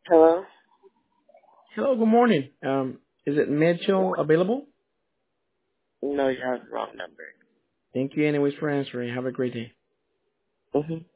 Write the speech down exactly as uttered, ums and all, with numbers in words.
Hello? Hello, good morning. Um, is it Mitchell available? No, you have the wrong number. Thank you anyways for answering. Have a great day. Mm-hmm.